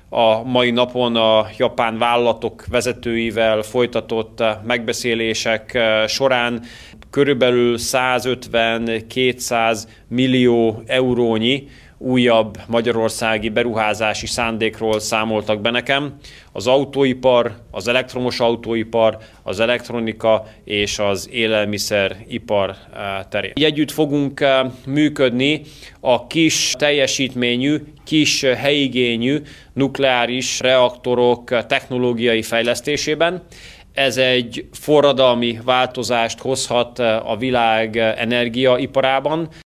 a mai napon a japán vállalatok vezetőivel folytatott megbeszélések során körülbelül 150-200 millió eurónyi újabb magyarországi beruházási szándékról számoltak be nekem. Az autóipar, az elektromos autóipar, az elektronika és az élelmiszeripar terén. Együtt fogunk működni a kis teljesítményű, kis helyigényű nukleáris reaktorok technológiai fejlesztésében. Ez egy forradalmi változást hozhat a világ energiaiparában.